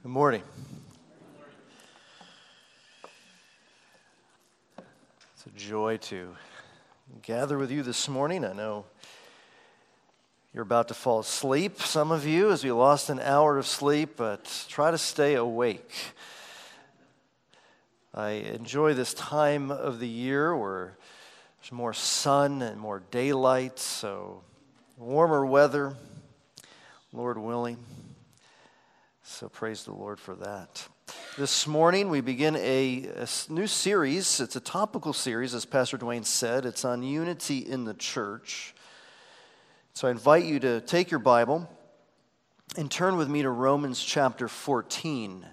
Good morning. It's a joy to gather with you this morning. I know you're about to fall asleep, some of you, as we lost an hour of sleep, but try to stay awake. I enjoy this time of the year where there's more sun and more daylight, so warmer weather, Lord willing. So praise the Lord for that. This morning we begin a new series. It's a topical series, as Pastor Dwayne said. It's on unity in the church. So I invite you to take your Bible and turn with me to Romans chapter 14.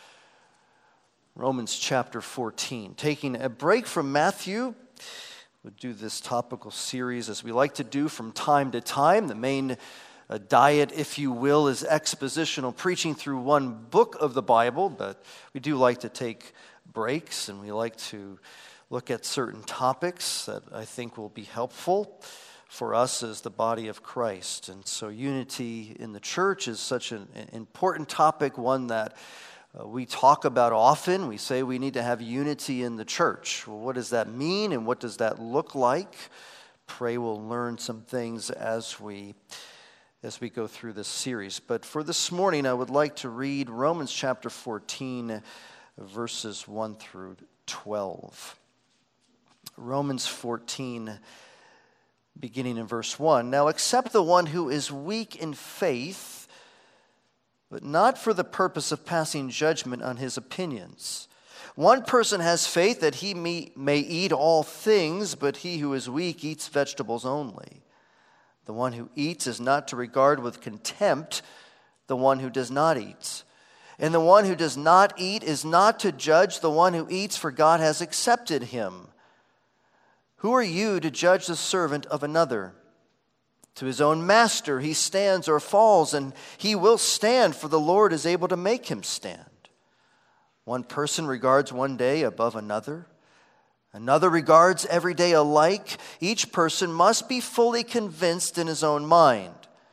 Romans chapter 14. Taking a break from Matthew, we'll do this topical series as we like to do from time to time. The main diet, if you will, is expositional preaching through one book of the Bible, but we do like to take breaks, and we like to look at certain topics that I think will be helpful for us as the body of Christ. And so unity in the church is such an important topic, one that we talk about often. We say we need to have unity in the church. Well, what does that mean, and what does that look like? Pray we'll learn some things as we go through this series. But for this morning, I would like to read Romans chapter 14, verses 1 through 12. Romans 14, beginning in verse 1. Now accept the one who is weak in faith, but not for the purpose of passing judgment on his opinions. One person has faith that he may eat all things, but he who is weak eats vegetables only. The one who eats is not to regard with contempt the one who does not eat. And the one who does not eat is not to judge the one who eats, for God has accepted him. Who are you to judge the servant of another? To his own master he stands or falls, and he will stand, for the Lord is able to make him stand. One person regards one day above another. Another regards every day alike. Each person must be fully convinced in his own mind.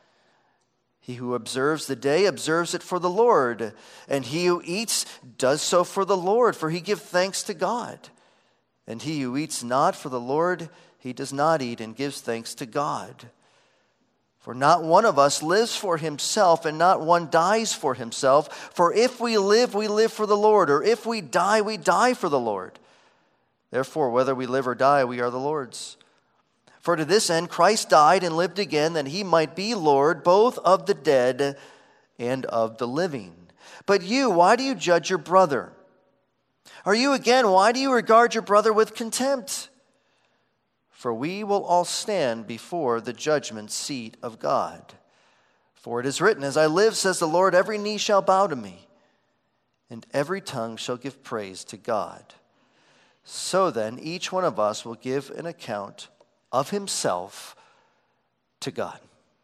He who observes the day observes it for the Lord, and he who eats does so for the Lord, for he gives thanks to God. And he who eats not for the Lord, he does not eat and gives thanks to God. For not one of us lives for himself, and not one dies for himself. For if we live for the Lord, or if we die for the Lord. Therefore, whether we live or die, we are the Lord's. For to this end Christ died and lived again, that he might be Lord both of the dead and of the living. But you, why do you judge your brother? Or you again, why do you regard your brother with contempt? For we will all stand before the judgment seat of God. For it is written, as I live, says the Lord, every knee shall bow to me, and every tongue shall give praise to God. So then, each one of us will give an account of himself to God.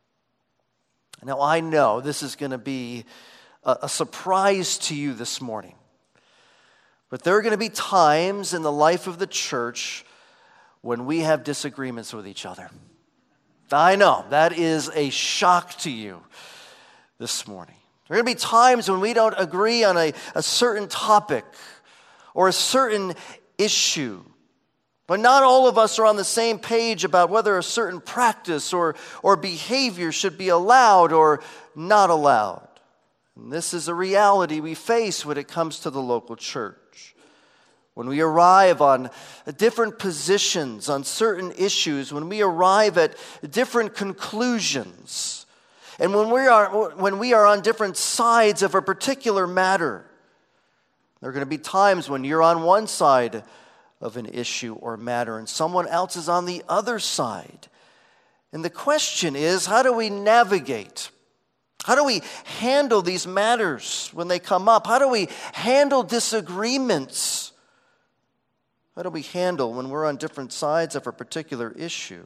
Now, I know this is going to be a surprise to you this morning. But there are going to be times in the life of the church when we have disagreements with each other. I know, that is a shock to you this morning. There are going to be times when we don't agree on a certain topic or a certain issue. But not all of us are on the same page about whether a certain practice or behavior should be allowed or not allowed. And this is a reality we face when it comes to the local church. When we arrive on different positions on certain issues, when we arrive at different conclusions, and when we are on different sides of a particular matter. There are going to be times when you're on one side of an issue or matter and someone else is on the other side. And the question is, how do we navigate? How do we handle these matters when they come up? How do we handle disagreements? How do we handle when we're on different sides of a particular issue?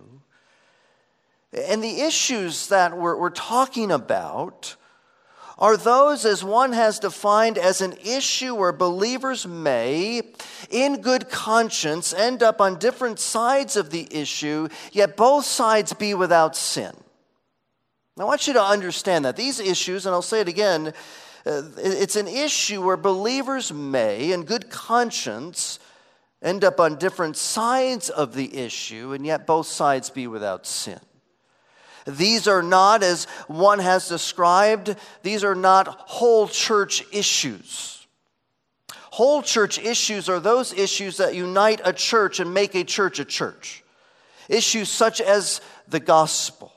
And the issues that we're talking about are those, as one has defined, as an issue where believers may, in good conscience, end up on different sides of the issue, yet both sides be without sin. I want you to understand that these issues, and I'll say it again, It's an issue where believers may, in good conscience, end up on different sides of the issue, and yet both sides be without sin. These are not, as one has described, these are not whole church issues. Whole church issues are those issues that unite a church and make a church a church. Issues such as the gospel,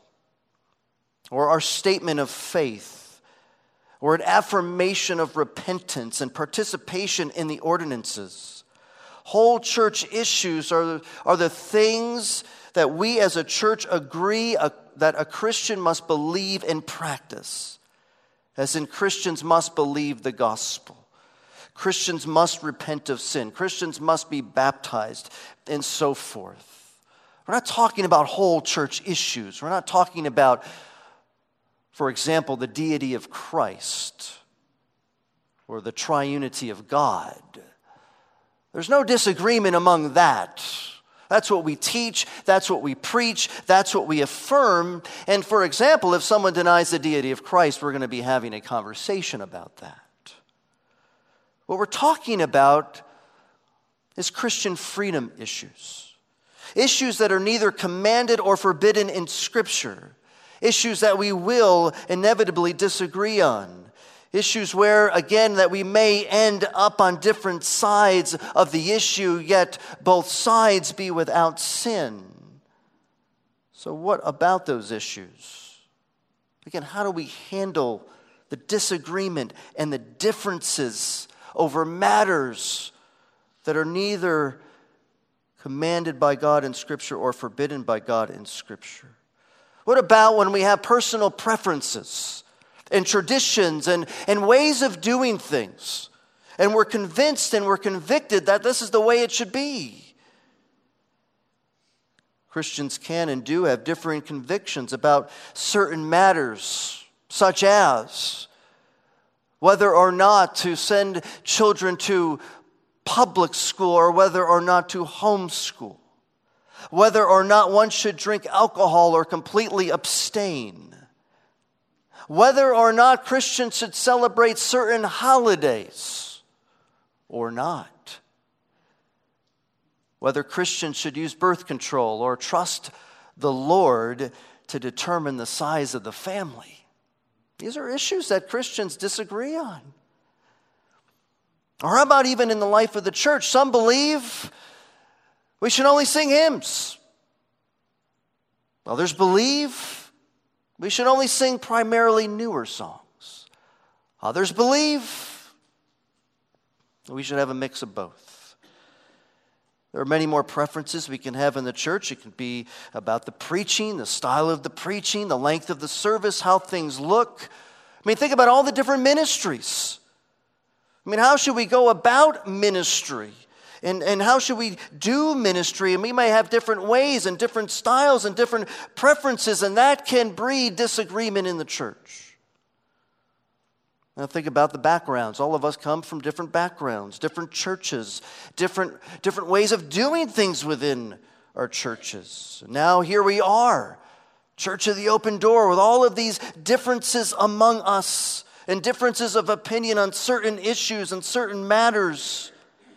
or our statement of faith, or an affirmation of repentance and participation in the ordinances. Whole church issues are the things that we as a church agree that a Christian must believe and practice. As in, Christians must believe the gospel. Christians must repent of sin. Christians must be baptized, and so forth. We're not talking about whole church issues. We're not talking about, for example, the deity of Christ or the triunity of God. There's no disagreement among that. That's what we teach, that's what we preach, that's what we affirm. And for example, if someone denies the deity of Christ, we're going to be having a conversation about that. What we're talking about is Christian freedom issues. Issues that are neither commanded or forbidden in Scripture. Issues that we will inevitably disagree on. Issues where, again, that we may end up on different sides of the issue, yet both sides be without sin. So what about those issues? Again, how do we handle the disagreement and the differences over matters that are neither commanded by God in Scripture or forbidden by God in Scripture? What about when we have personal preferences and traditions and ways of doing things, and we're convinced and we're convicted that this is the way it should be? Christians can and do have differing convictions about certain matters, such as whether or not to send children to public school or whether or not to homeschool, whether or not one should drink alcohol or completely abstain, whether or not Christians should celebrate certain holidays or not, whether Christians should use birth control or trust the Lord to determine the size of the family. These are issues that Christians disagree on. Or how about even in the life of the church? Some believe we should only sing hymns. Others believe we should only sing primarily newer songs. Others believe we should have a mix of both. There are many more preferences we can have in the church. It can be about the preaching, the style of the preaching, the length of the service, how things look. I mean, think about all the different ministries. I mean, how should we go about ministry? And how should we do ministry? And we may have different ways and different styles and different preferences, and that can breed disagreement in the church. Now think about the backgrounds. All of us come from different backgrounds, different churches, different ways of doing things within our churches. Now here we are, Church of the Open Door, with all of these differences among us and differences of opinion on certain issues and certain matters.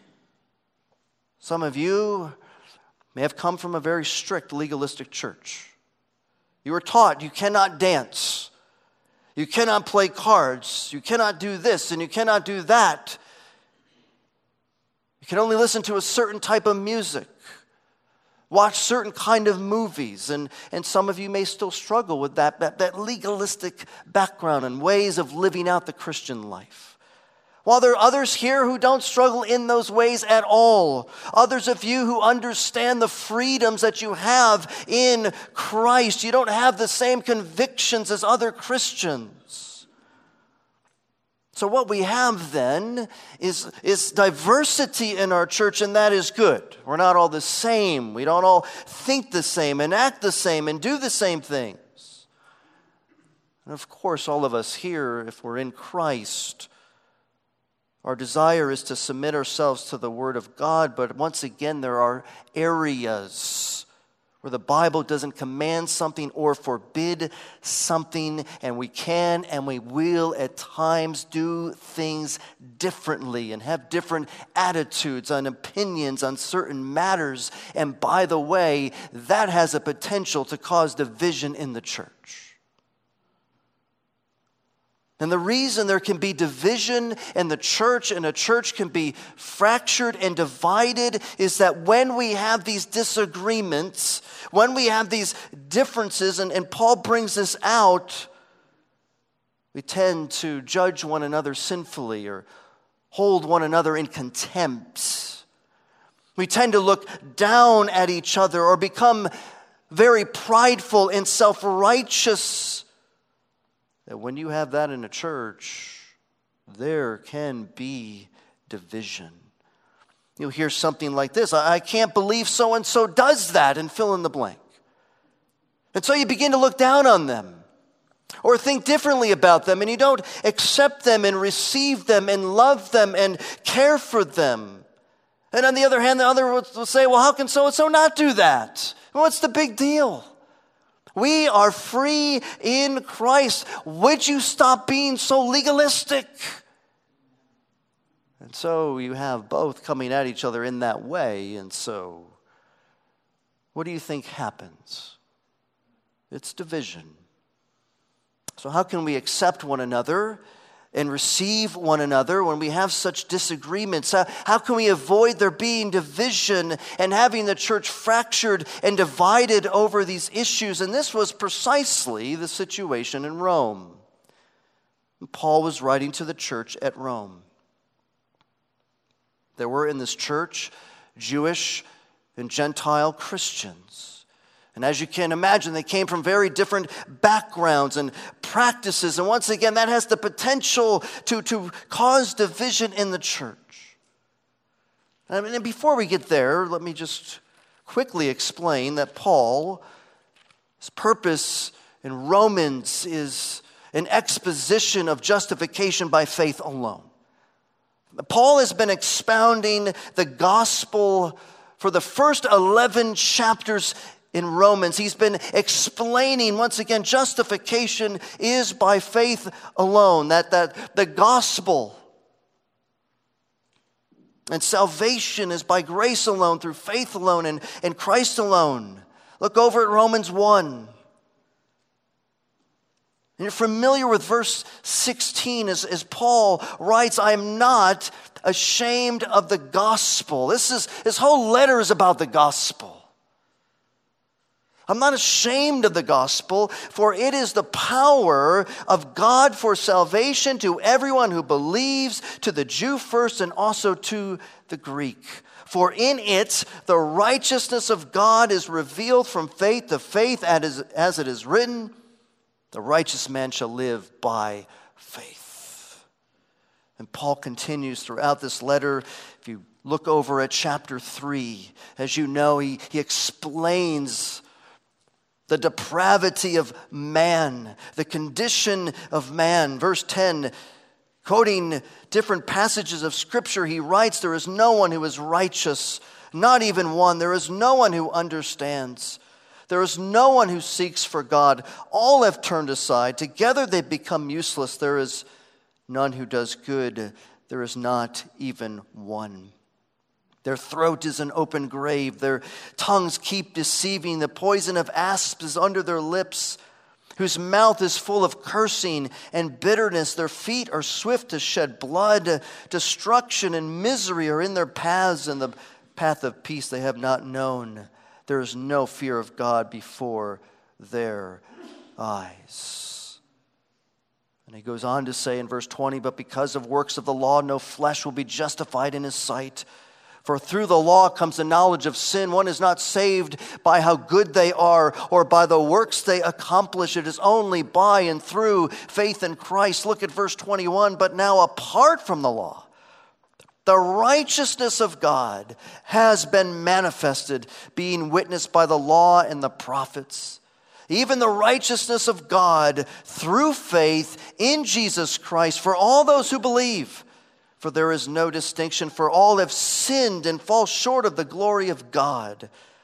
Some of you may have come from a very strict legalistic church. You were taught you cannot dance. You cannot play cards. You cannot do this and you cannot do that. You can only listen to a certain type of music, watch certain kind of movies, and some of you may still struggle with that legalistic background and ways of living out the Christian life. While there are others here who don't struggle in those ways at all. Others of you who understand the freedoms that you have in Christ. You don't have the same convictions as other Christians. So what we have then is diversity in our church, and that is good. We're not all the same. We don't all think the same and act the same and do the same things. And of course, all of us here, if we're in Christ, our desire is to submit ourselves to the Word of God, but once again, there are areas where the Bible doesn't command something or forbid something, and we can and we will at times do things differently and have different attitudes and opinions on certain matters. And by the way, that has a potential to cause division in the church. And the reason there can be division in the church and a church can be fractured and divided is that when we have these disagreements, when we have these differences, and Paul brings this out, we tend to judge one another sinfully or hold one another in contempt. We tend to look down at each other or become very prideful and self-righteous. That when you have that in a church, there can be division. You'll hear something like this: I can't believe so-and-so does that, and fill in the blank. And so you begin to look down on them or think differently about them, and you don't accept them and receive them and love them and care for them. And on the other hand, the other will say, well, how can so-and-so not do that? What's the big deal? We are free in Christ. Would you stop being so legalistic? And so you have both coming at each other in that way. And so, what do you think happens? It's division. So how can we accept one another and receive one another when we have such disagreements? How can we avoid there being division and having the church fractured and divided over these issues? And this was precisely the situation in Rome. Paul was writing to the church at Rome. There were in this church Jewish and Gentile Christians. And as you can imagine, they came from very different backgrounds and practices. And once again, that has the potential to cause division in the church. And before we get there, let me just quickly explain that Paul's purpose in Romans is an exposition of justification by faith alone. Paul has been expounding the gospel for the first 11 chapters in Romans. He's been explaining, once again, justification is by faith alone. That the gospel and salvation is by grace alone, through faith alone, and Christ alone. Look over at Romans 1. And you're familiar with verse 16 as Paul writes, I am not ashamed of the gospel. His whole letter is about the gospel. I'm not ashamed of the gospel, for it is the power of God for salvation to everyone who believes, to the Jew first and also to the Greek. For in it the righteousness of God is revealed from faith to faith, as it is written, the righteous man shall live by faith. And Paul continues throughout this letter. If you look over at chapter 3, as you know, he explains the depravity of man, the condition of man. Verse 10, quoting different passages of Scripture, he writes, there is no one who is righteous, not even one. There is no one who understands. There is no one who seeks for God. All have turned aside. Together they become useless. There is none who does good. There is not even one. Their throat is an open grave. Their tongues keep deceiving. The poison of asps is under their lips, whose mouth is full of cursing and bitterness. Their feet are swift to shed blood. Destruction and misery are in their paths, and the path of peace they have not known. There is no fear of God before their eyes. And he goes on to say in verse 20, but because of works of the law, no flesh will be justified in his sight. For through the law comes the knowledge of sin. One is not saved by how good they are or by the works they accomplish. It is only by and through faith in Christ. Look at verse 21. But now apart from the law, the righteousness of God has been manifested, being witnessed by the law and the prophets. Even the righteousness of God through faith in Jesus Christ for all those who believe. For there is no distinction, for all have sinned and fall short of the glory of God,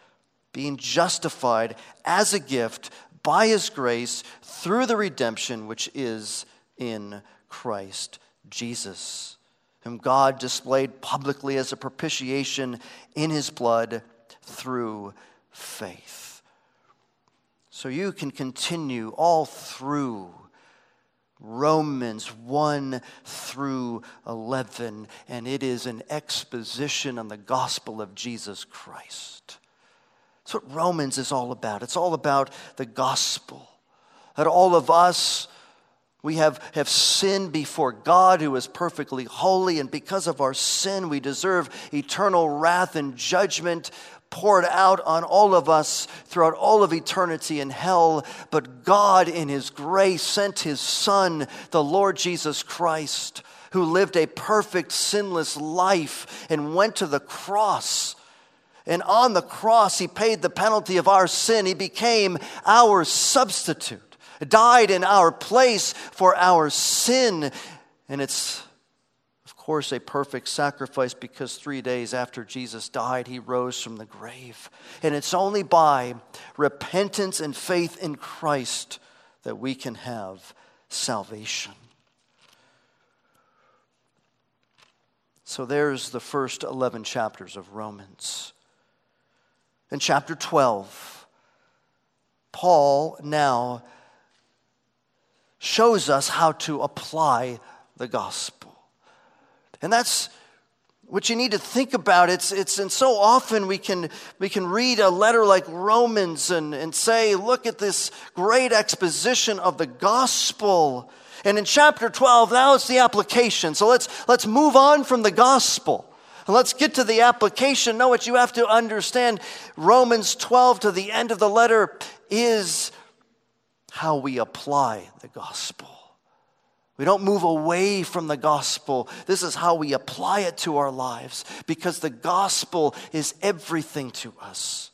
being justified as a gift by his grace through the redemption which is in Christ Jesus, whom God displayed publicly as a propitiation in his blood through faith. So you can continue all through Romans 1 through 11, and it is an exposition on the gospel of Jesus Christ. That's what Romans is all about. It's all about the gospel. That all of us, we have sinned before God, who is perfectly holy, and because of our sin, we deserve eternal wrath and judgment poured out on all of us throughout all of eternity in hell. But God, in his grace, sent his Son, the Lord Jesus Christ, who lived a perfect, sinless life and went to the cross. And on the cross, he paid the penalty of our sin. He became our substitute, died in our place for our sin. And it's, of course, a perfect sacrifice, because 3 days after Jesus died, he rose from the grave. And it's only by repentance and faith in Christ that we can have salvation. So there's the first 11 chapters of Romans. In chapter 12, Paul now shows us how to apply the gospel. And that's what you need to think about. And so often we can read a letter like Romans and say, look at this great exposition of the gospel. And in chapter 12, now it's the application. So let's move on from the gospel. And let's get to the application. Know what you have to understand. Romans 12 to the end of the letter is how we apply the gospel. We don't move away from the gospel. This is how we apply it to our lives, because the gospel is everything to us.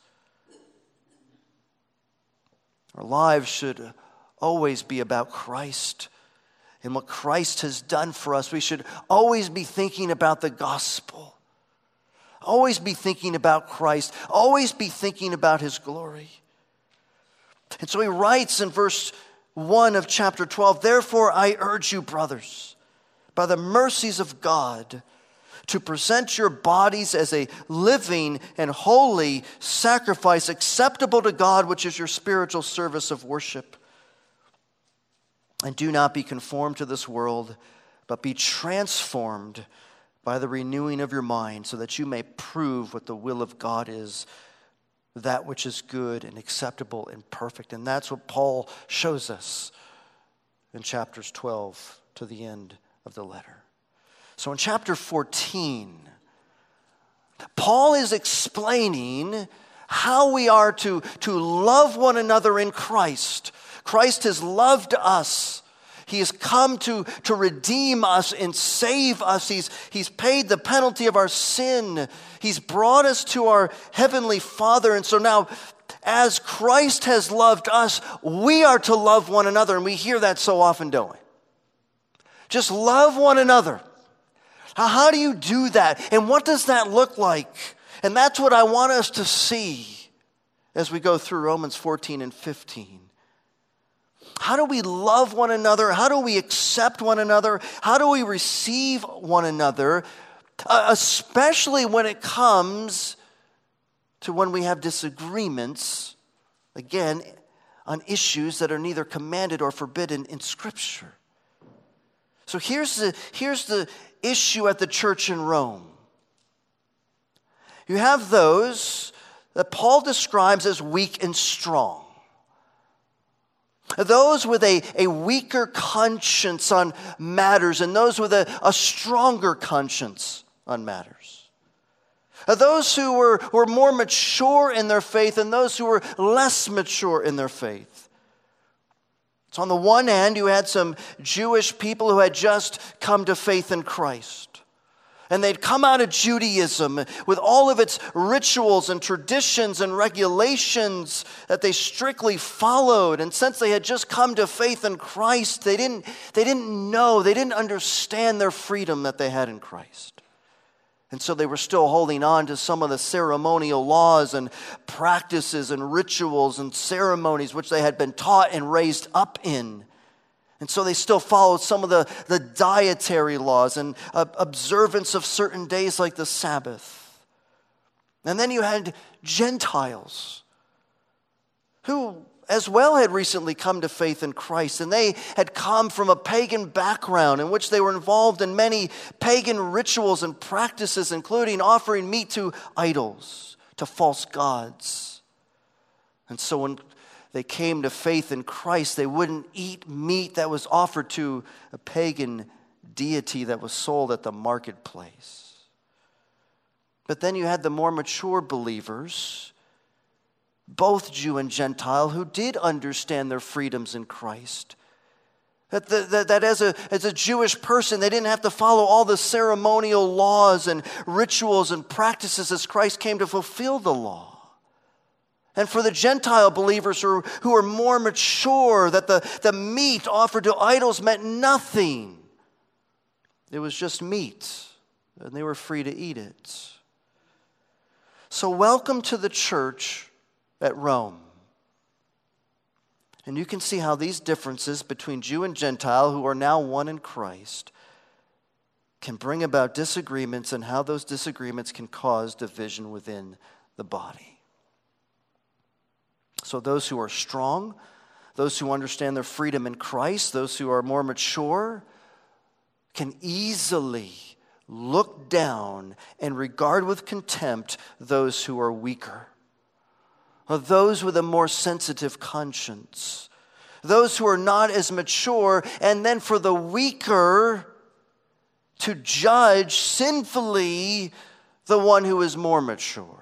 Our lives should always be about Christ and what Christ has done for us. We should always be thinking about the gospel. Always be thinking about Christ. Always be thinking about his glory. And so he writes in verse 1 of chapter 12, therefore I urge you, brothers, by the mercies of God, to present your bodies as a living and holy sacrifice acceptable to God, which is your spiritual service of worship. And do not be conformed to this world, but be transformed by the renewing of your mind, so that you may prove what the will of God is, that which is good and acceptable and perfect. And that's what Paul shows us in chapters 12 to the end of the letter. So in chapter 14, Paul is explaining how we are to love one another in Christ. Christ has loved us. He has come to redeem us and save us. He's paid the penalty of our sin. He's brought us to our heavenly Father. And so now, as Christ has loved us, we are to love one another. And we hear that so often, don't we? Just love one another. How do you do that? And what does that look like? And that's what I want us to see as we go through Romans 14 and 15. How do we love one another? How do we accept one another? How do we receive one another? Especially when it comes to when we have disagreements, again, on issues that are neither commanded or forbidden in Scripture. So here's the issue at the church in Rome. You have those that Paul describes as weak and strong. Those with a weaker conscience on matters, and those with a stronger conscience on matters. Those who were more mature in their faith, and those who were less mature in their faith. So on the one hand, you had some Jewish people who had just come to faith in Christ. And they'd come out of Judaism with all of its rituals and traditions and regulations that they strictly followed. And since they had just come to faith in Christ, they didn't understand their freedom that they had in Christ. And so they were still holding on to some of the ceremonial laws and practices and rituals and ceremonies which they had been taught and raised up in. And so they still followed some of the dietary laws and observance of certain days like the Sabbath. And then you had Gentiles who as well had recently come to faith in Christ, and they had come from a pagan background in which they were involved in many pagan rituals and practices, including offering meat to idols, to false gods. And so when they came to faith in Christ, they wouldn't eat meat that was offered to a pagan deity that was sold at the marketplace. But then you had the more mature believers, both Jew and Gentile, who did understand their freedoms in Christ. That as a Jewish person, they didn't have to follow all the ceremonial laws and rituals and practices as Christ came to fulfill the law. And for the Gentile believers who are more mature, that the meat offered to idols meant nothing. It was just meat, and they were free to eat it. So welcome to the church at Rome. And you can see how these differences between Jew and Gentile, who are now one in Christ, can bring about disagreements, and how those disagreements can cause division within the body. So those who are strong, those who understand their freedom in Christ, those who are more mature, can easily look down and regard with contempt those who are weaker, or those with a more sensitive conscience, those who are not as mature, and then for the weaker to judge sinfully the one who is more mature.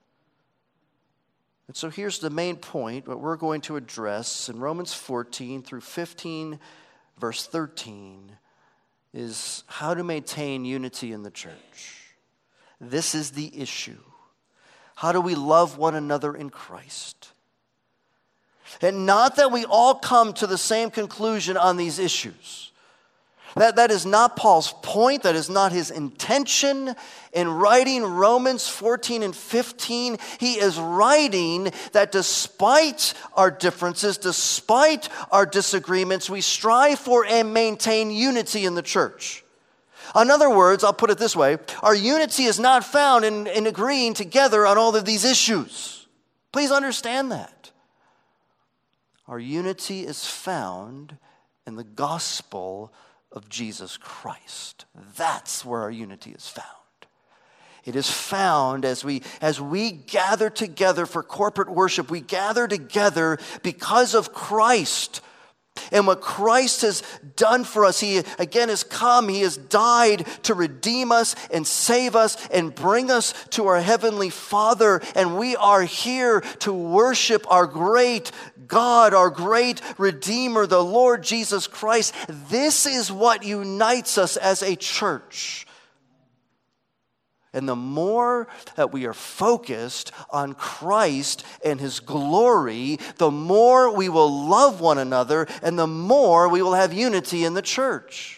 And so here's the main point, what we're going to address in Romans 14 through 15, verse 13, is how to maintain unity in the church. This is the issue. How do we love one another in Christ? And not that we all come to the same conclusion on these issues. That is not Paul's point. That is not his intention. In writing Romans 14 and 15, he is writing that despite our differences, despite our disagreements, we strive for and maintain unity in the church. In other words, I'll put it this way, our unity is not found in agreeing together on all of these issues. Please understand that. Our unity is found in the gospel of Jesus Christ. That's where our unity is found. It is found as we gather together for corporate worship. We gather together because of Christ. And what Christ has done for us, he again has come, he has died to redeem us and save us and bring us to our heavenly Father. And we are here to worship our great God, our great Redeemer, the Lord Jesus Christ. This is what unites us as a church. And the more that we are focused on Christ and his glory, the more we will love one another, and the more we will have unity in the church.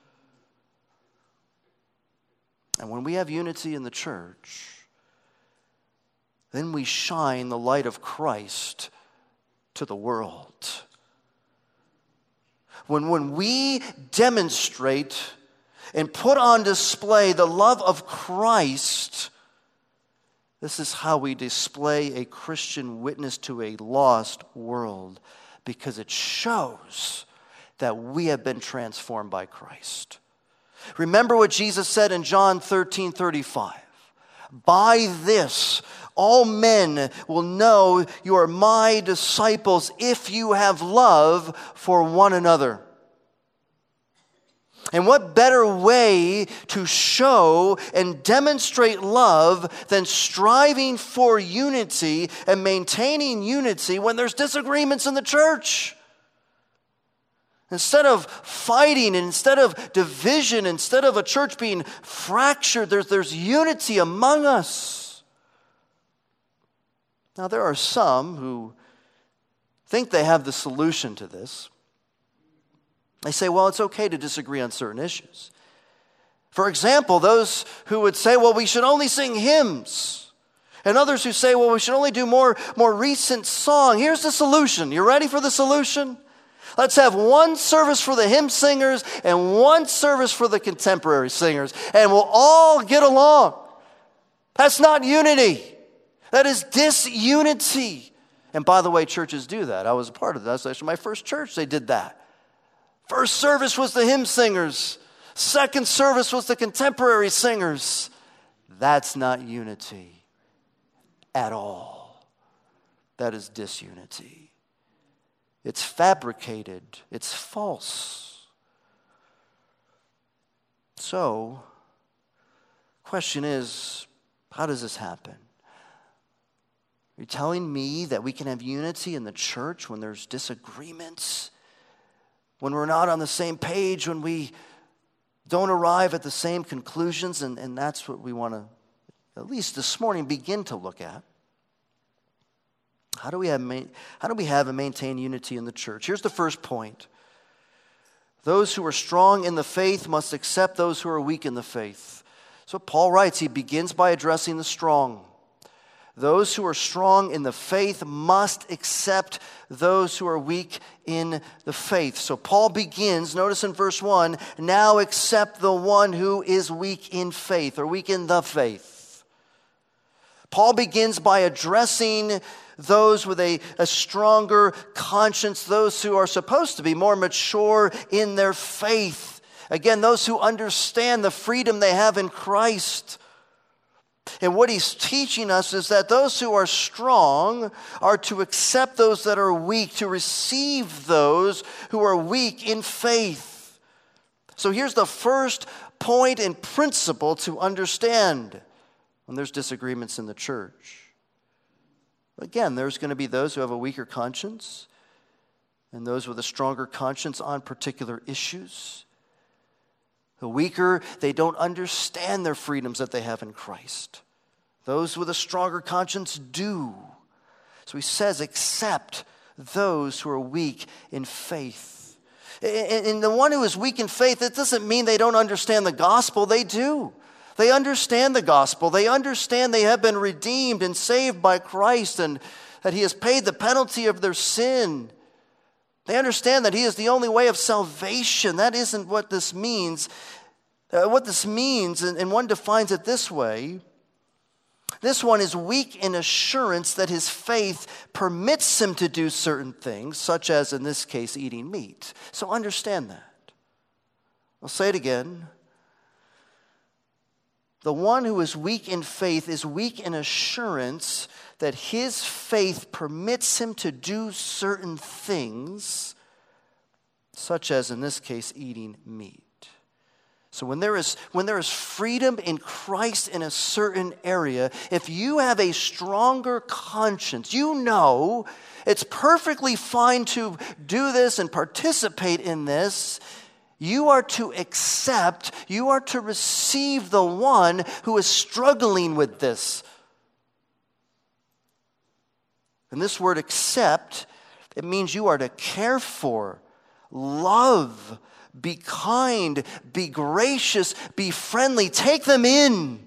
And when we have unity in the church, then we shine the light of Christ to the world. When we demonstrate and put on display the love of Christ, this is how we display a Christian witness to a lost world, because it shows that we have been transformed by Christ. Remember what Jesus said in John 13:35. By this, all men will know you are my disciples if you have love for one another. And what better way to show and demonstrate love than striving for unity and maintaining unity when there's disagreements in the church? Instead of fighting, instead of division, instead of a church being fractured, there's unity among us. Now, there are some who think they have the solution to this. They say, well, it's okay to disagree on certain issues. For example, those who would say, well, we should only sing hymns. And others who say, well, we should only do more recent song. Here's the solution. You ready for the solution? Let's have one service for the hymn singers and one service for the contemporary singers, and we'll all get along. That's not unity. That is disunity. And by the way, churches do that. I was a part of that. That's actually my first church. They did that. First service was the hymn singers. Second service was the contemporary singers. That's not unity at all. That is disunity. It's fabricated. It's false. So, question is, how does this happen? Are you telling me that we can have unity in the church when there's disagreements? When we're not on the same page, when we don't arrive at the same conclusions, and that's what we want to, at least this morning, begin to look at. How do we have and maintain unity in the church? Here's the first point. Those who are strong in the faith must accept those who are weak in the faith. So Paul writes, he begins by addressing the strong. Those who are strong in the faith must accept those who are weak in the faith. So Paul begins, notice in verse 1, now accept the one who is weak in faith, or weak in the faith. Paul begins by addressing those with a stronger conscience, those who are supposed to be more mature in their faith. Again, those who understand the freedom they have in Christ. And what he's teaching us is that those who are strong are to accept those that are weak, to receive those who are weak in faith. So here's the first point and principle to understand when there's disagreements in the church. Again, there's going to be those who have a weaker conscience and those with a stronger conscience on particular issues. The weaker, they don't understand their freedoms that they have in Christ. Those with a stronger conscience do. So he says, accept those who are weak in faith. And the one who is weak in faith, it doesn't mean they don't understand the gospel. They do. They understand the gospel. They understand they have been redeemed and saved by Christ and that he has paid the penalty of their sin. They understand that he is the only way of salvation. That isn't what this means. What this means, and one defines it this way, this one is weak in assurance that his faith permits him to do certain things, such as, in this case, eating meat. So understand that. I'll say it again. The one who is weak in faith is weak in assurance that his faith permits him to do certain things, such as, in this case, eating meat. So when there is freedom in Christ in a certain area, if you have a stronger conscience, you know it's perfectly fine to do this and participate in this. You are to accept, you are to receive the one who is struggling with this. And this word accept, it means you are to care for, love, be kind, be gracious, be friendly. Take them in.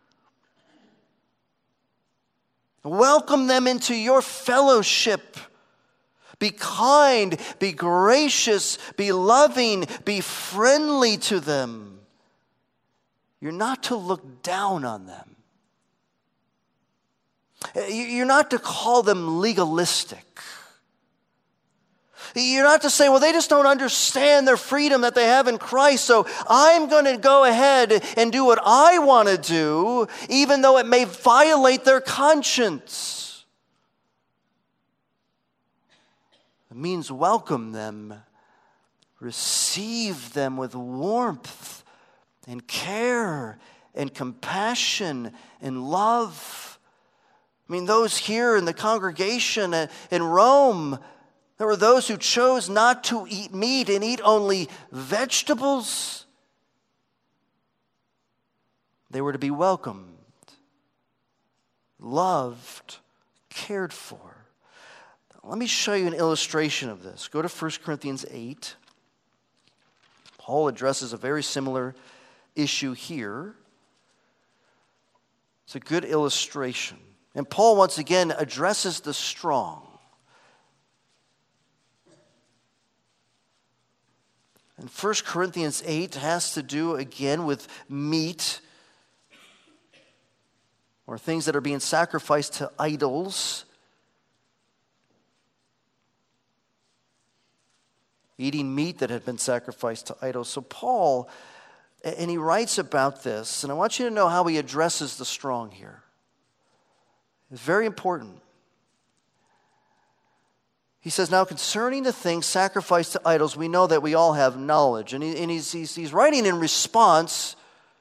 Welcome them into your fellowship. Be kind, be gracious, be loving, be friendly to them. You're not to look down on them. You're not to call them legalistic. You're not to say, well, they just don't understand their freedom that they have in Christ, so I'm going to go ahead and do what I want to do, even though it may violate their conscience. It means welcome them, receive them with warmth and care and compassion and love. I mean, those here in the congregation in Rome, there were those who chose not to eat meat and eat only vegetables. They were to be welcomed, loved, cared for. Let me show you an illustration of this. Go to 1 Corinthians 8. Paul addresses a very similar issue here. It's a good illustration. And Paul once again addresses the strong. And 1 Corinthians 8 has to do again with meat or things that are being sacrificed to idols. Eating meat that had been sacrificed to idols. So Paul, and he writes about this, and I want you to know how he addresses the strong here. It's very important. He says, now concerning the things sacrificed to idols, we know that we all have knowledge. And he's writing in response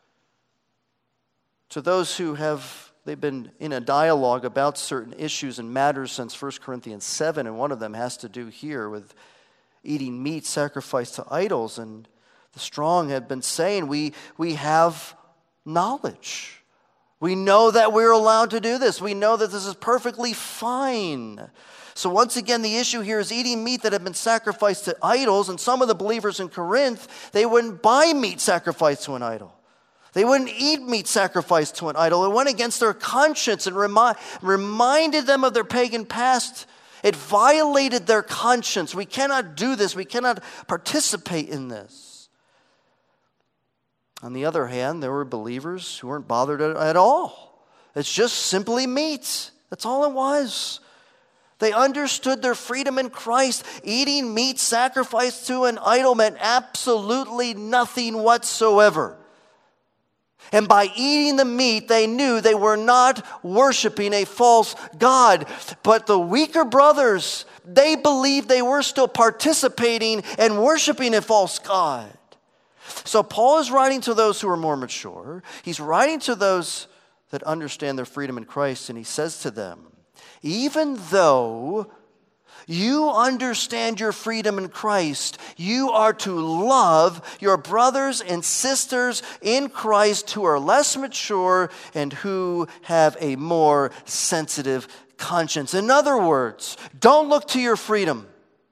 to those who they've been in a dialogue about certain issues and matters since 1 Corinthians 7, and one of them has to do here with eating meat sacrificed to idols. And the strong have been saying, we have knowledge. We know that we're allowed to do this. We know that this is perfectly fine. So once again, the issue here is eating meat that had been sacrificed to idols. And some of the believers in Corinth, they wouldn't buy meat sacrificed to an idol. They wouldn't eat meat sacrificed to an idol. It went against their conscience and reminded them of their pagan past. It violated their conscience. We cannot do this. We cannot participate in this. On the other hand, there were believers who weren't bothered at all. It's just simply meat. That's all it was. They understood their freedom in Christ. Eating meat sacrificed to an idol meant absolutely nothing whatsoever. And by eating the meat, they knew they were not worshiping a false god. But the weaker brothers, they believed they were still participating and worshiping a false god. So Paul is writing to those who are more mature. He's writing to those that understand their freedom in Christ, and he says to them, even though you understand your freedom in Christ, you are to love your brothers and sisters in Christ who are less mature and who have a more sensitive conscience. In other words, don't look to your freedom.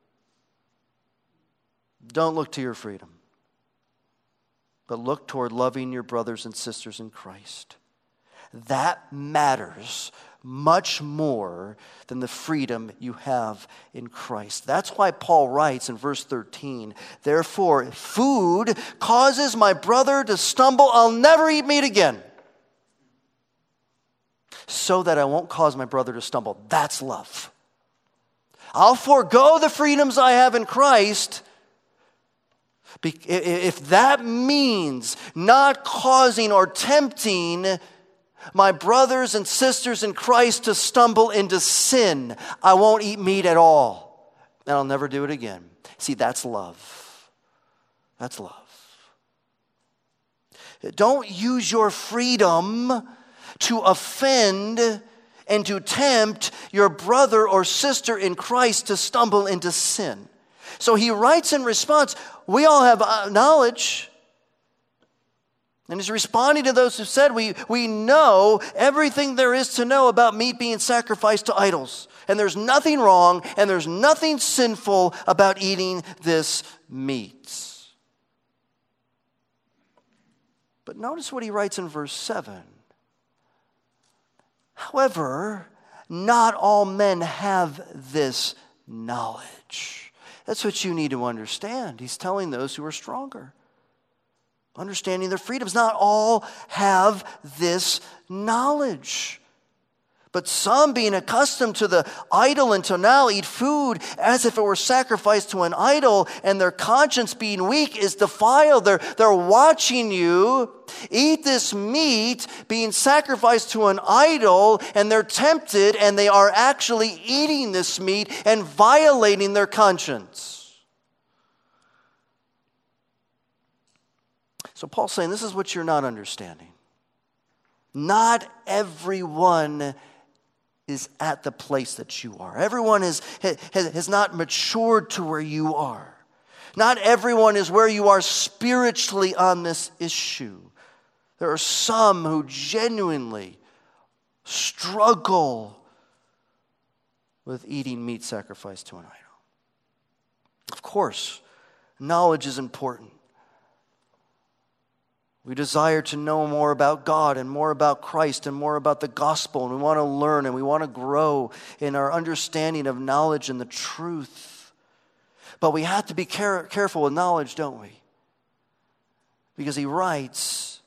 Don't look to your freedom. But look toward loving your brothers and sisters in Christ. That matters much more than the freedom you have in Christ. That's why Paul writes in verse 13, therefore, if food causes my brother to stumble, I'll never eat meat again, so that I won't cause my brother to stumble. That's love. I'll forego the freedoms I have in Christ if that means not causing or tempting my brothers and sisters in Christ to stumble into sin. I won't eat meat at all, and I'll never do it again. See, that's love. That's love. Don't use your freedom to offend and to tempt your brother or sister in Christ to stumble into sin. So he writes in response, we all have knowledge. And he's responding to those who said, we know everything there is to know about meat being sacrificed to idols. And there's nothing wrong and there's nothing sinful about eating this meat. But notice what he writes in verse 7. However, not all men have this knowledge. That's what you need to understand. He's telling those who are stronger, understanding their freedoms. Not all have this knowledge. But some, being accustomed to the idol until now, eat food as if it were sacrificed to an idol, and their conscience, being weak, is defiled. They're watching you eat this meat being sacrificed to an idol, and they're tempted, and they are actually eating this meat and violating their conscience. So Paul's saying, this is what you're not understanding. Not everyone is at the place that you are. Everyone has not matured to where you are. Not everyone is where you are spiritually on this issue. There are some who genuinely struggle with eating meat sacrificed to an idol. Of course, knowledge is important. We desire to know more about God and more about Christ and more about the gospel. And we want to learn and we want to grow in our understanding of knowledge and the truth. But we have to be careful with knowledge, don't we? Because he writes,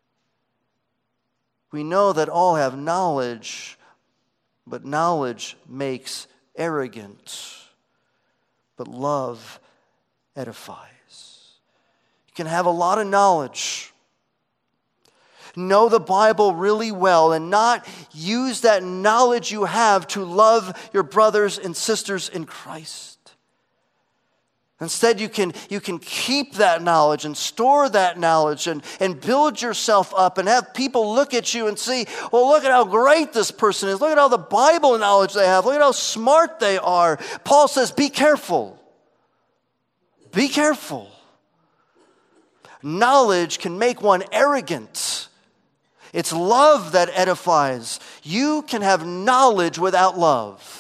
we know that all have knowledge, but knowledge makes arrogant, but love edifies. You can have a lot of knowledge, know the Bible really well, and not use that knowledge you have to love your brothers and sisters in Christ. Instead, you can keep that knowledge and store that knowledge and build yourself up and have people look at you and see, well, look at how great this person is. Look at all the Bible knowledge they have. Look at how smart they are. Paul says, be careful. Be careful. Knowledge can make one arrogant. It's love that edifies. You can have knowledge without love.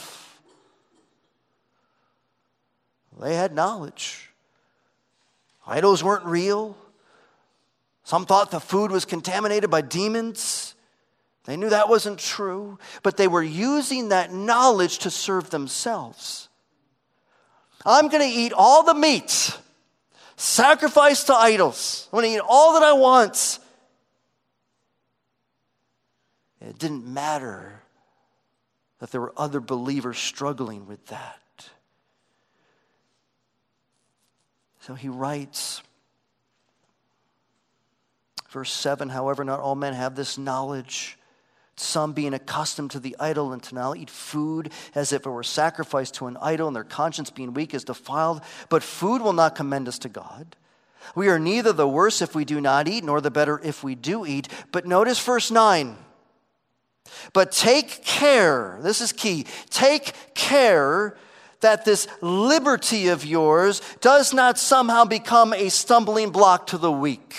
They had knowledge. Idols weren't real. Some thought the food was contaminated by demons. They knew that wasn't true, but they were using that knowledge to serve themselves. I'm going to eat all the meat sacrificed to idols. I'm going to eat all that I want. It didn't matter that there were other believers struggling with that. So he writes, verse 7, however, not all men have this knowledge. Some being accustomed to the idol and to now eat food as if it were sacrificed to an idol, and their conscience being weak is defiled. But food will not commend us to God. We are neither the worse if we do not eat, nor the better if we do eat. But notice verse 9. But take care, this is key, take care that this liberty of yours does not somehow become a stumbling block to the weak.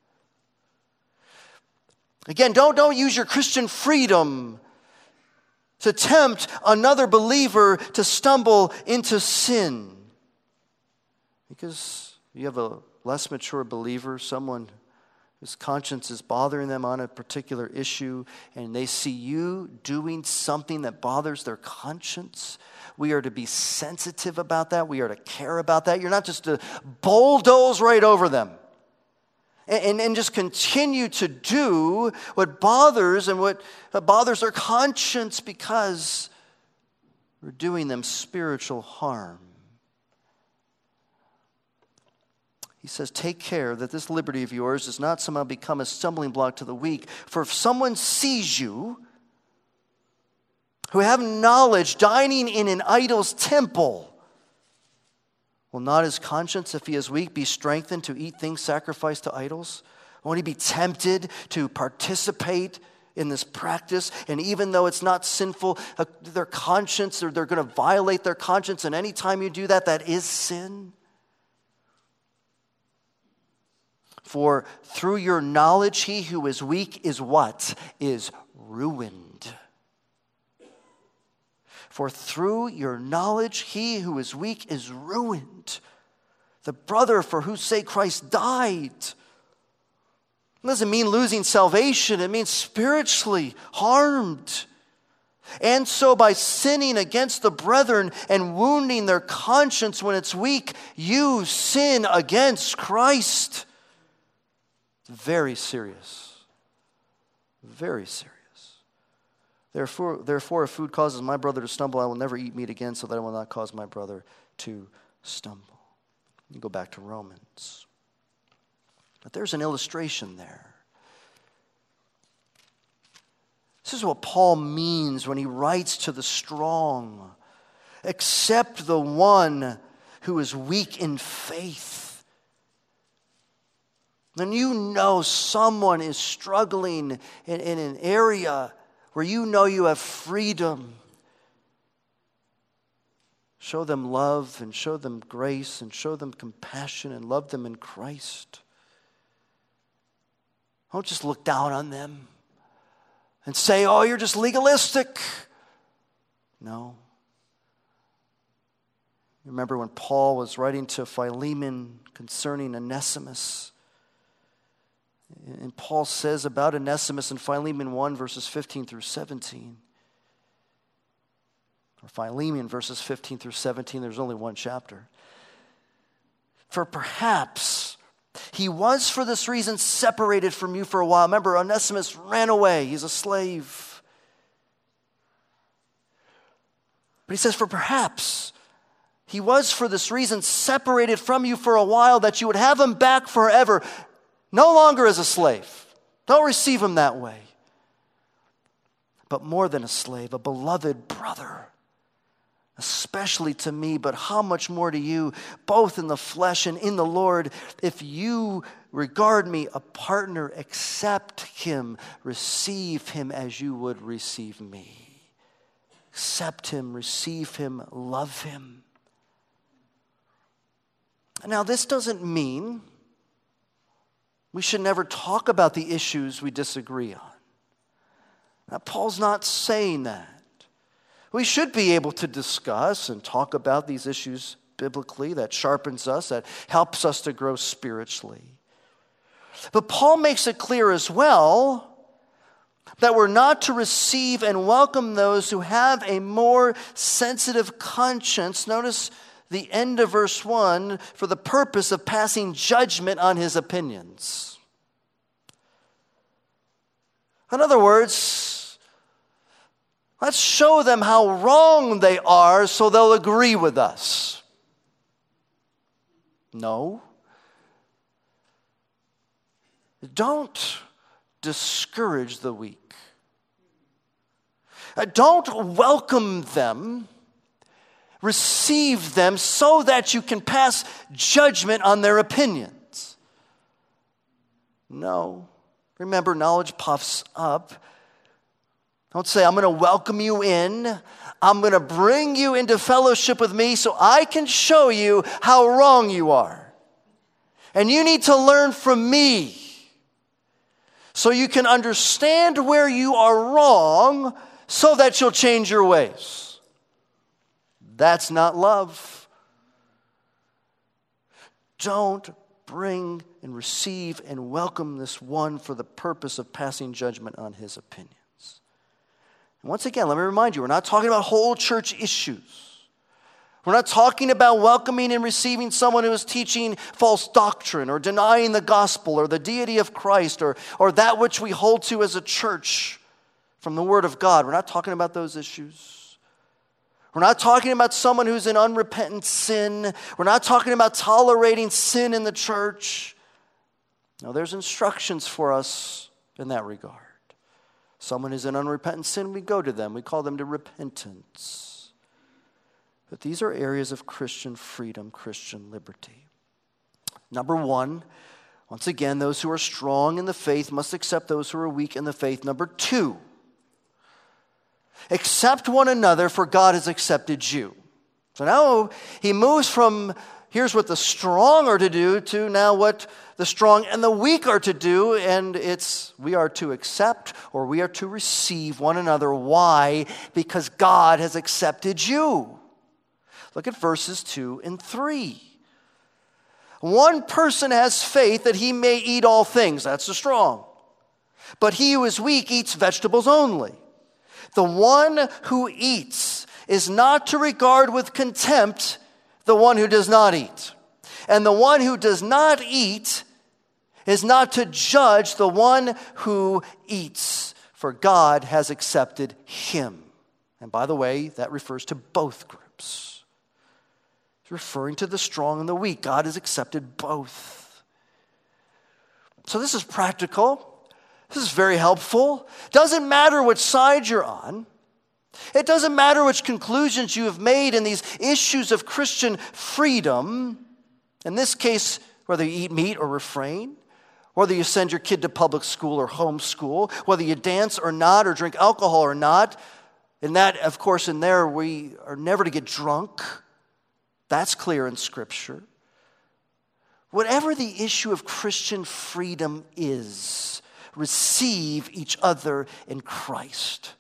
Again, don't use your Christian freedom to tempt another believer to stumble into sin. Because you have a less mature believer, someone whose conscience is bothering them on a particular issue, and they see you doing something that bothers their conscience. We are to be sensitive about that. We are to care about that. You're not just to bulldoze right over them and just continue to do what bothers and what bothers their conscience because we're doing them spiritual harm. He says, take care that this liberty of yours does not somehow become a stumbling block to the weak. For if someone sees you, who have knowledge, dining in an idol's temple, will not his conscience, if he is weak, be strengthened to eat things sacrificed to idols? Won't he be tempted to participate in this practice? And even though it's not sinful, their conscience, they're going to violate their conscience, and any time you do that, that is sin. For through your knowledge, he who is weak is what? Is ruined. For through your knowledge, he who is weak is ruined. The brother for whose sake Christ died. It doesn't mean losing salvation. It means spiritually harmed. And so by sinning against the brethren and wounding their conscience when it's weak, you sin against Christ. Very serious. Very serious. Therefore, if food causes my brother to stumble, I will never eat meat again so that I will not cause my brother to stumble. You go back to Romans. But there's an illustration there. This is what Paul means when he writes to the strong. Accept the one who is weak in faith. When you know someone is struggling in an area where you know you have freedom, show them love and show them grace and show them compassion and love them in Christ. Don't just look down on them and say, oh, you're just legalistic. No. Remember when Paul was writing to Philemon concerning Onesimus, And Paul says about Onesimus in Philemon 1, verses 15 through 17. Or Philemon, verses 15 through 17, there's only one chapter. For perhaps he was for this reason separated from you for a while. Remember, Onesimus ran away. He's a slave. But he says, for perhaps he was for this reason separated from you for a while, that you would have him back forever, no longer as a slave. Don't receive him that way. But more than a slave, a beloved brother, especially to me, but how much more to you, both in the flesh and in the Lord. If you regard me a partner, accept him, receive him as you would receive me. Accept him, receive him, love him. Now, this doesn't mean we should never talk about the issues we disagree on. Now, Paul's not saying that. We should be able to discuss and talk about these issues biblically. That sharpens us, that helps us to grow spiritually. But Paul makes it clear as well that we're not to receive and welcome those who have a more sensitive conscience. Notice the end of verse 1, for the purpose of passing judgment on his opinions. In other words, let's show them how wrong they are so they'll agree with us. No. Don't discourage the weak. Don't welcome them, receive them so that you can pass judgment on their opinions. No. Remember, knowledge puffs up. Don't say, I'm going to welcome you in. I'm going to bring you into fellowship with me so I can show you how wrong you are. And you need to learn from me so you can understand where you are wrong so that you'll change your ways. That's not love. Don't bring and receive and welcome this one for the purpose of passing judgment on his opinions. And once again, let me remind you, we're not talking about whole church issues. We're not talking about welcoming and receiving someone who is teaching false doctrine or denying the gospel or the deity of Christ or that which we hold to as a church from the Word of God. We're not talking about those issues. We're not talking about someone who's in unrepentant sin. We're not talking about tolerating sin in the church. No, there's instructions for us in that regard. Someone who's in unrepentant sin, we go to them. We call them to repentance. But these are areas of Christian freedom, Christian liberty. Number one, once again, those who are strong in the faith must accept those who are weak in the faith. Number two, accept one another, for God has accepted you. So now he moves from here's what the strong are to do to now what the strong and the weak are to do, and it's we are to accept or we are to receive one another. Why? Because God has accepted you. Look at verses 2 and 3. One person has faith that he may eat all things. That's the strong. But he who is weak eats vegetables only. The one who eats is not to regard with contempt the one who does not eat. And the one who does not eat is not to judge the one who eats, for God has accepted him. And by the way, that refers to both groups. It's referring to the strong and the weak. God has accepted both. So this is practical. This is very helpful. Doesn't matter which side you're on. It doesn't matter which conclusions you have made in these issues of Christian freedom. In this case, whether you eat meat or refrain, whether you send your kid to public school or homeschool, whether you dance or not or drink alcohol or not. In that, of course, in there, we are never to get drunk. That's clear in Scripture. Whatever the issue of Christian freedom is, receive each other in Christ.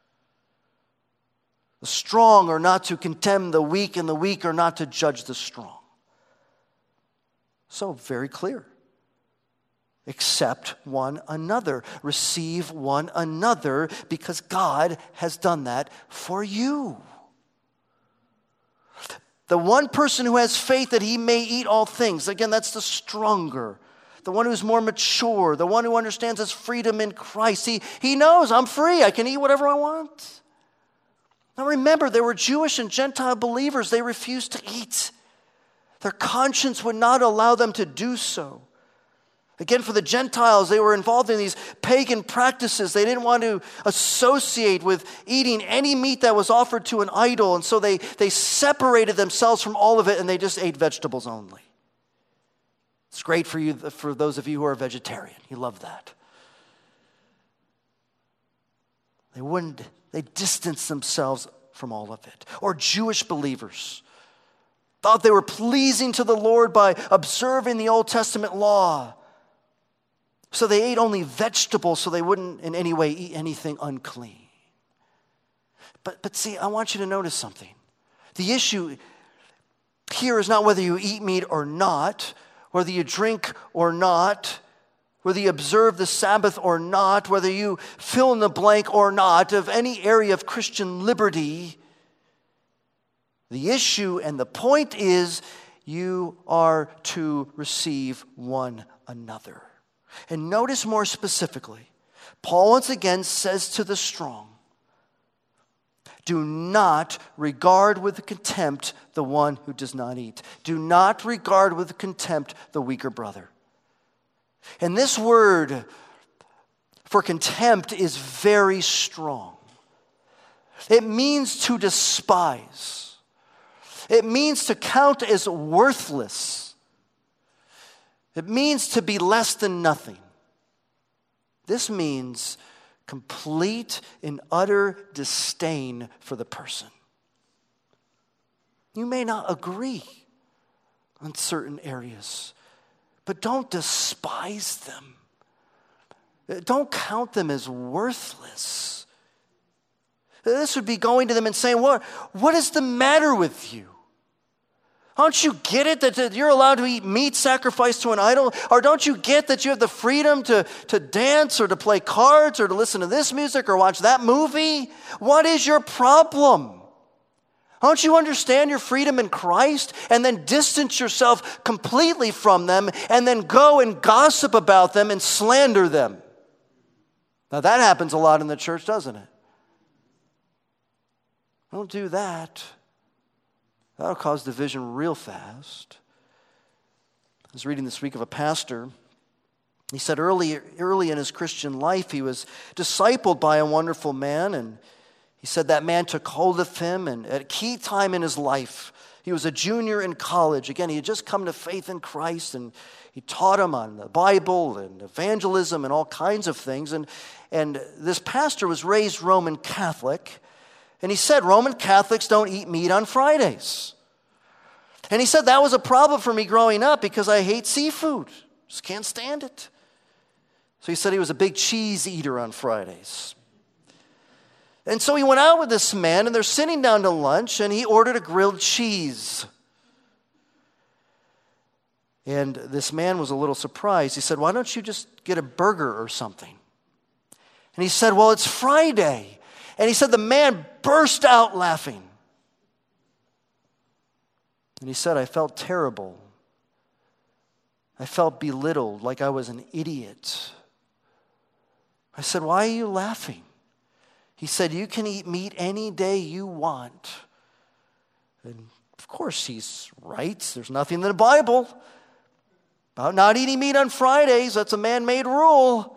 The strong are not to condemn the weak, and the weak are not to judge the strong. So, very clear. accept one another, receive one another, because God has done that for you. The one person who has faith that he may eat all things, again, that's the stronger, the one who's more mature, the one who understands his freedom in Christ. He knows, I'm free, I can eat whatever I want. Now remember, there were Jewish and Gentile believers. They refused to eat. Their conscience would not allow them to do so. Again, for the Gentiles, they were involved in these pagan practices. They didn't want to associate with eating any meat that was offered to an idol, and so they separated themselves from all of it, and they just ate vegetables only. It's great for you, for those of you who are vegetarian. You love that. They distanced themselves from all of it. Or Jewish believers thought they were pleasing to the Lord by observing the Old Testament law. So they ate only vegetables so they wouldn't in any way eat anything unclean. But see, I want you to notice something. The issue here is not whether you eat meat or not, whether you drink or not, whether you observe the Sabbath or not, whether you fill in the blank or not of any area of Christian liberty. The issue and the point is you are to receive one another. And notice more specifically, Paul once again says to the strong, do not regard with contempt the one who does not eat. Do not regard with contempt the weaker brother. And this word for contempt is very strong. It means to despise. It means to count as worthless. It means to be less than nothing. This means complete and utter disdain for the person. You may not agree on certain areas, but don't despise them. Don't count them as worthless. This would be going to them and saying, what is the matter with you? Don't you get it that you're allowed to eat meat sacrificed to an idol? Or don't you get that you have the freedom to dance or to play cards or to listen to this music or watch that movie? What is your problem? Don't you understand your freedom in Christ and then distance yourself completely from them and then go and gossip about them and slander them? Now that happens a lot in the church, doesn't it? Don't do that. That'll cause division real fast. I was reading this week of a pastor. He said early in his Christian life, he was discipled by a wonderful man, and he said that man took hold of him, and at a key time in his life, he was a junior in college. Again, he had just come to faith in Christ, and he taught him on the Bible and evangelism and all kinds of things. And this pastor was raised Roman Catholic, and he said, Roman Catholics don't eat meat on Fridays. And he said, that was a problem for me growing up because I hate seafood. Just can't stand it. So he said he was a big cheese eater on Fridays. And so he went out with this man, and they're sitting down to lunch, and he ordered a grilled cheese. And this man was a little surprised. He said, why don't you just get a burger or something? And he said, well, it's Friday. And he said the man burst out laughing. And he said, I felt terrible. I felt belittled, like I was an idiot. I said, why are you laughing? He said, you can eat meat any day you want. And of course he's right. There's nothing in the Bible about not eating meat on Fridays. That's a man-made rule.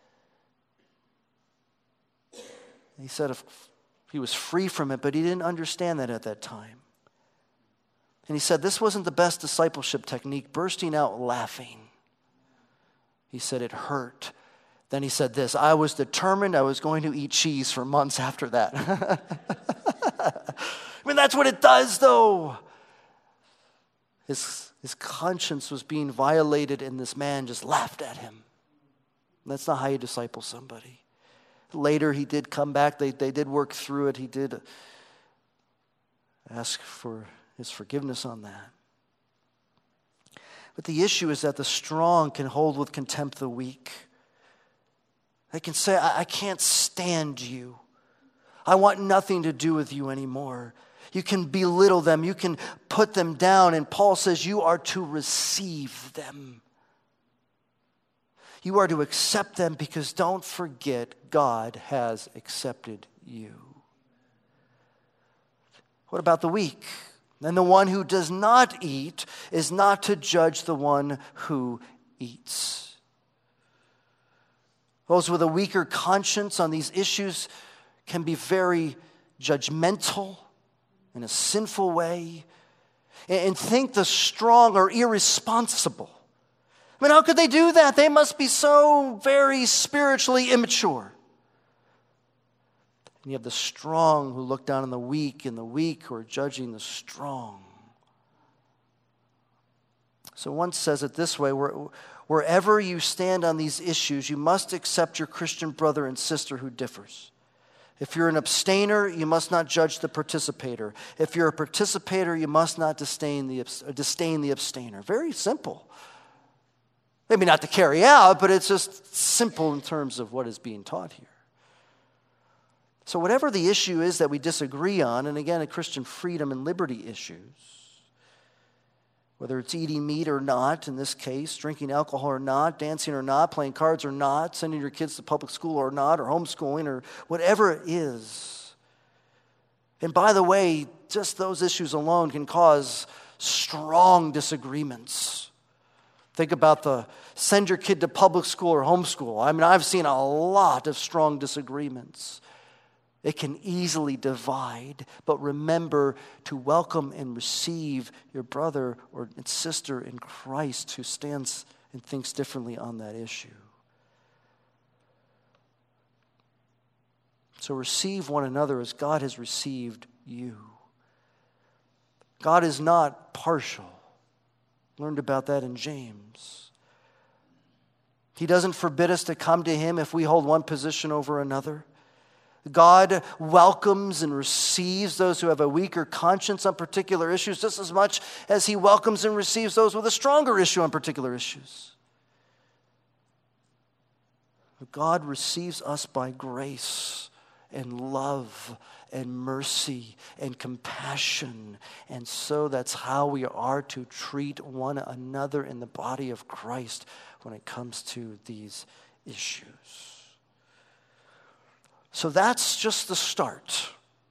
He said if he was free from it, but he didn't understand that at that time. And he said this wasn't the best discipleship technique, bursting out laughing. He said it hurt. Then he said this, I was determined I was going to eat cheese for months after that. I mean, that's what it does, though. His conscience was being violated, and this man just laughed at him. That's not how you disciple somebody. Later, he did come back. They did work through it. He did ask for his forgiveness on that. But the issue is that the strong can hold with contempt the weak. They can say, I can't stand you. I want nothing to do with you anymore. You can belittle them. You can put them down. And Paul says you are to receive them. You are to accept them because don't forget, God has accepted you. What about the weak? And the one who does not eat is not to judge the one who eats. Those with a weaker conscience on these issues can be very judgmental in a sinful way and think the strong are irresponsible. I mean, how could they do that? They must be so very spiritually immature. And you have the strong who look down on the weak, and the weak who are judging the strong. So one says it this way, wherever you stand on these issues, you must accept your Christian brother and sister who differs. If you're an abstainer, you must not judge the participator. If you're a participator, you must not disdain the abstainer. Very simple. Maybe not to carry out, but it's just simple in terms of what is being taught here. So whatever the issue is that we disagree on, and again, a Christian freedom and liberty issues, whether it's eating meat or not, in this case, drinking alcohol or not, dancing or not, playing cards or not, sending your kids to public school or not, or homeschooling or whatever it is. And by the way, just those issues alone can cause strong disagreements. Think about the send your kid to public school or homeschool. I mean, I've seen a lot of strong disagreements. It can easily divide, but remember to welcome and receive your brother or sister in Christ who stands and thinks differently on that issue. So receive one another as God has received you. God is not partial. Learned about that in James. He doesn't forbid us to come to Him if we hold one position over another. God welcomes and receives those who have a weaker conscience on particular issues just as much as He welcomes and receives those with a stronger issue on particular issues. God receives us by grace and love and mercy and compassion. And so that's how we are to treat one another in the body of Christ when it comes to these issues. So that's just the start.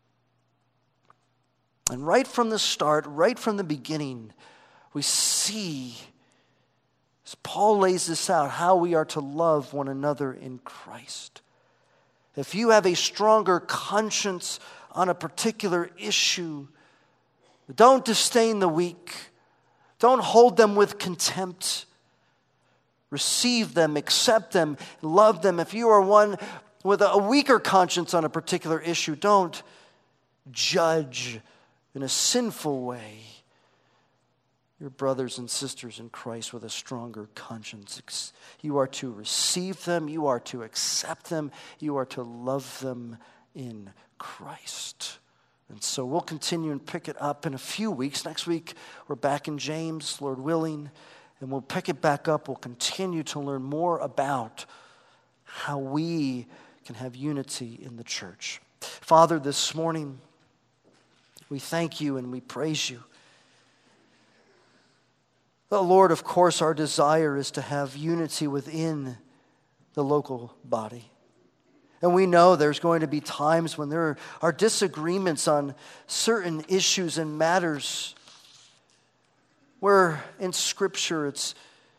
And right from the start, right from the beginning, we see, as Paul lays this out, how we are to love one another in Christ. If you have a stronger conscience on a particular issue, don't disdain the weak. Don't hold them with contempt. Receive them, accept them, love them. If you are one with a weaker conscience on a particular issue, don't judge in a sinful way your brothers and sisters in Christ with a stronger conscience. You are to receive them, you are to accept them, you are to love them in Christ. And so we'll continue and pick it up in a few weeks. Next week, we're back in James, Lord willing, and we'll pick it back up. We'll continue to learn more about how we can have unity in the church. Father, this morning, we thank you and we praise you. The Lord, of course, our desire is to have unity within the local body. And we know there's going to be times when there are disagreements on certain issues and matters where in Scripture it's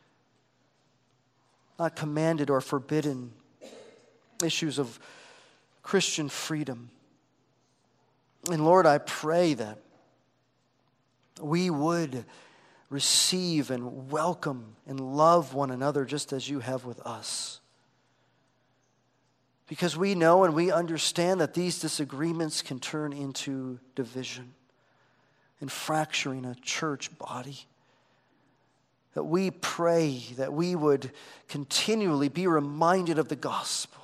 not commanded or forbidden. Issues of Christian freedom. And Lord, I pray that we would receive and welcome and love one another just as you have with us. Because we know and we understand that these disagreements can turn into division and fracturing a church body. That we pray that we would continually be reminded of the gospel.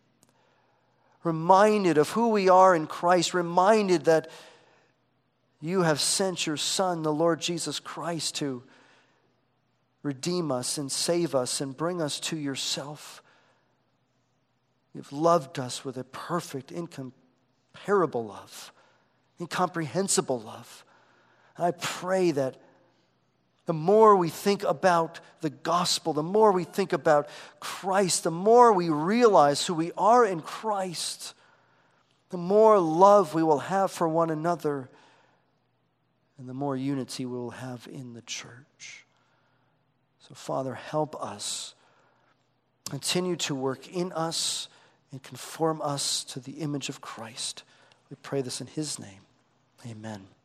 Reminded of who we are in Christ, reminded that you have sent your Son, the Lord Jesus Christ, to redeem us and save us and bring us to yourself. You've loved us with a perfect, incomparable love, incomprehensible love. I pray that the more we think about the gospel, the more we think about Christ, the more we realize who we are in Christ, the more love we will have for one another, and the more unity we will have in the church. So, Father, help us. Continue to work in us and conform us to the image of Christ. We pray this in his name. Amen.